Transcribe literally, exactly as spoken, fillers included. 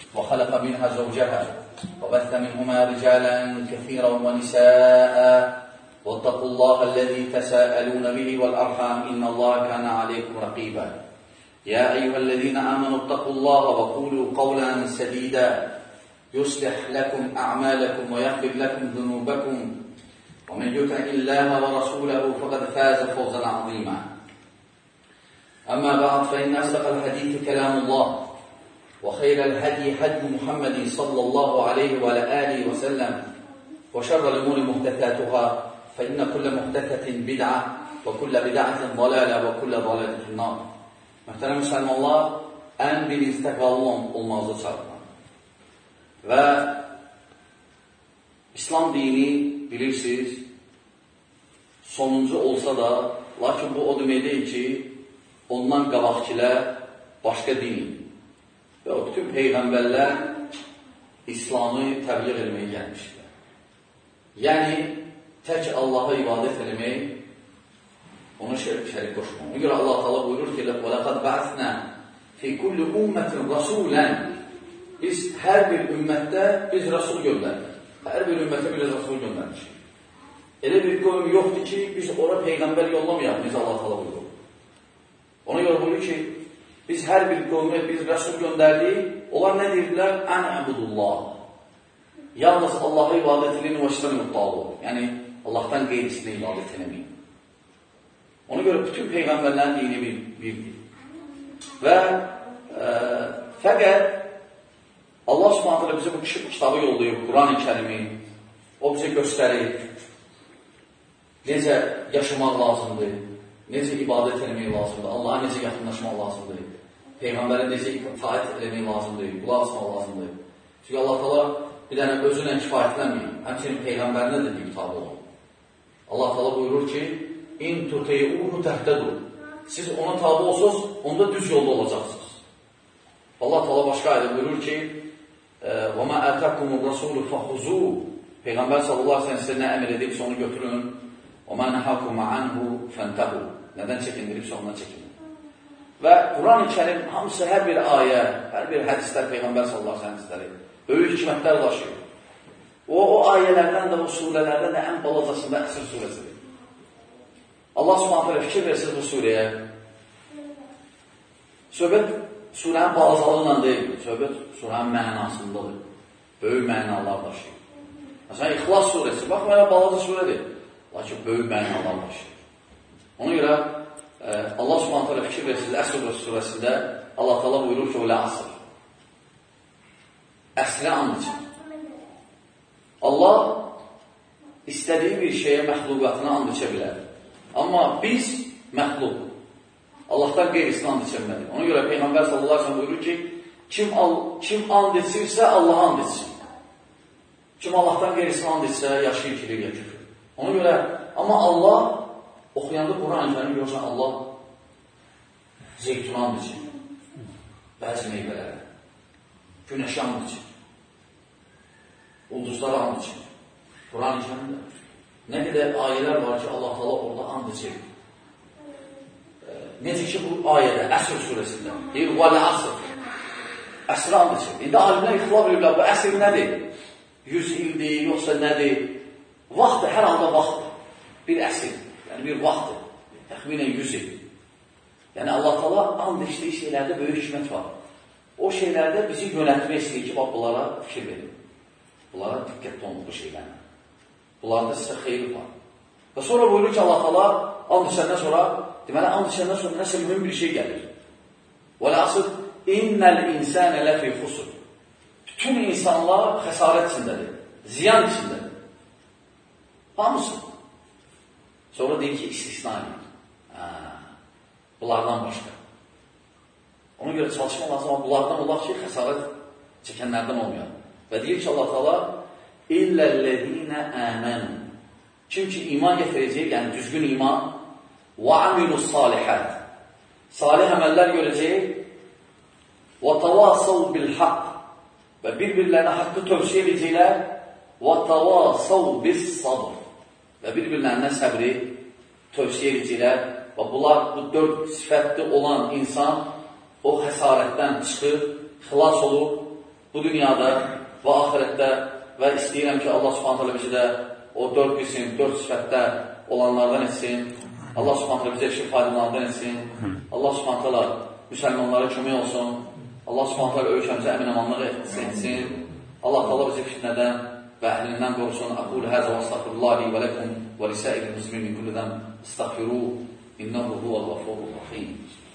وخلق منها زوجها وبث منهما رجالا كثيرا ونساء واتقوا الله الذي تساءلون به والأرحام إن الله كان عليكم رقيبا يا أيها الذين آمنوا اتقوا الله وقولوا قولا سديدا يصلح لكم أعمالكم ويغفر لكم ذنوبكم ومن يطع الله ورسوله فقد فاز فوزا عظيما أما بعد فإن أصدق الحديث كلام الله وخير الهدي هدي محمد صلى الله عليه وعلى آله وسلم وشر الأمور محدثاتها فإن كل محدثة بدعة وكل بدعة ضلالة وكل ضلالة في النار. Muhterem Müslümanlar, en birinci təqvalı olmazı çağırır. Və İslam dini bilirsiniz, sonuncu olsa da, lakin bu o demək deyil ki, ondan qabaqkilər başqa din. Və o bütün peyğəmbərlər İslamı təbliğ etməyə gəlmişlər. Yəni, tək Allaha ibadət etmək, ona şərik şərik qoşmaq. Ona görə Allah Teala buyurur ki, وَلَقَدْ بَعْثْنَا فِي كُلِّ أُمَّةٍ رَسُولًا Biz hər bir ümmətdə biz Rasul göndərdik. Hər bir ümmətə biz Rasul göndərmişik. Elə bir qövm yoxdur ki, biz ora peyğəmbər yollamayaq, biz Allah Teala buyurur. Ona görə buyurur ki, biz hər bir qövmə biz Rasul göndərdik, onlar nə deyirlər? Ən-əbudullah. Yalnız Allah'a ibadət edin və işləməyib. Yəni, Allahdan qeyrisinə ibadət edin. Ona görə bütün peyğəmbərlərin dini bir, birdir. Və e, fəqət Allah Subhanahu bizə bu kitabı yollayıb, Quran-ı Kərimi, o bizə göstərir, necə yaşamaq lazımdır, necə ibadət etmək lazımdır, Allah'a necə yaxınlaşmaq lazımdır, Peyğəmbərə necə itaət etmək lazımdır, qulaq asmaq lazımdır. Çünki Allah Teala bir dənə özünə kifayətlənməyir, həmçinin Peyğəmbərinə də bir kitabı olur. Allah Teala buyurur ki, İn tuteyuhu təhtədur. Siz ona tabi olsanız, onda düz yolda olacaqsınız. Allah Teala başqa ayda buyurur ki, وَمَا أَتَكُمُ الرَّسُولُ فَخُزُوا Peyğəmbər sallallahu aleyhi ve sellem sizə nə əmr edibsə onu götürün. وَمَا نَحَكُمَ عَنْهُ فَانْتَهُوا Nədən çəkindiribsə ondan çəkinin. Və Quran-ı Kərim hamısı hər bir ayə, hər bir hədislər Peyğəmbər sallallahu aleyhi ve sellem böyük hikmətlər daşıyır. O, o ayələrdən də, o surələrdən də ən balacasında Əsr surəsidir. Allah Subhanahu fikir versiniz bu surəyə. Söhbət surənin balacalığıyla deyil, söhbət surənin mənasındadır. Böyük mənalar daşıyır. Məsələn, İxlas surəsi, bax, mənə balaca surədir. Lakin böyük mənalar daşıyır. Ona görə e, Allah Subhanahu fikir versiniz Əsr surəsində Allah Teala buyurur ki, o əsr. Əsrə and için. Allah istədiyi bir şeyə məxluqatına and içə bilər. Amma biz məxluq. Allahdan qeyrisini and içəmədik. Ona görə Peyğəmbər sallallahu aleyhi ve sellem buyurur ki, kim, al, kim and içirsə, Allah'a and içsin. Kim Allahdan qeyrisini and içsə, yaşayır kilir, ya küfür. Ona görə, amma Allah, oxuyanda Quran-ı Kərim görürsən, Allah zeytuna and içir. Bəzi meyvələrə. Günəşə and içir. Ulduzlara and içir. Quran-ı Kərimdə. Nə qədər ayələr var ki, Allah Teala orada and içir. Necə ki, bu ayədə, Əsr surəsində, deyir, vəl-əsr, əsrə and içir. İndi alimlər ixtilaf edirlər, bu əsr nədir? yüz ildir, yoxsa nədir? Vaxtdır, hər anda vaxtdır. Bir əsr, yəni bir vaxtdır. Təxminən yüz il. Yəni, Allah Teala and içdiyi şeylərdə böyük hikmət var. O şeylərdə bizi yönətmək istəyir ki, bax, bunlara fikir verin. Bunlara diqqətli olun bu şeylərlə. Bunlarda sizə xeyri var. Və sonra buyurur ki, Allah Teala and içəndən sonra, deməli, and içəndən sonra nəsə mühüm bir şey gəlir. وَلَاسِدْ اِنَّ الْاِنْسَانَ لَفِي خُسُرْ Bütün insanlar xəsarət içindədir, ziyan içindədir. Hamısı. Sonra deyir ki, istisna edir. Bunlardan başqa. Ona görə çalışma lazım, amma bunlardan olar ki, xəsarət çəkənlərdən olmayaq. Və deyir ki, Allah Teala İllellezine amenu. Kim ki iman getirəcək, yəni düzgün iman, və amilus salihat. Salih əməllər görəcək, və tavasav bil haqq. Və bir-birlərinə haqqı tövsiyə edəcəklər, və tavasav bis sabr. Və bir-birlərinə səbri tövsiyə edəcəklər. Və bunlar, bu dörd sifətli olan insan o xəsarətdən çıxır, xilas olur bu dünyada və axirətdə və istəyirəm ki, Allah Subhanahu taala bizi də o dörd qism, dörd sifətdə olanlardan etsin. Allah Subhanahu taala bizə eşit faydalardan etsin. Allah Subhanahu taala müsəlmanlara kömək olsun. Allah Subhanahu taala ölkəmizə əmin-amanlıq etsin. Allah taala bizi fitnədən və əhlindən qorusun. Aqul həzə və estağfirullah li və ləkum və lisa'iril muslimin min kulli zəm. Estağfiruhu innehu huvel gafurur rahim.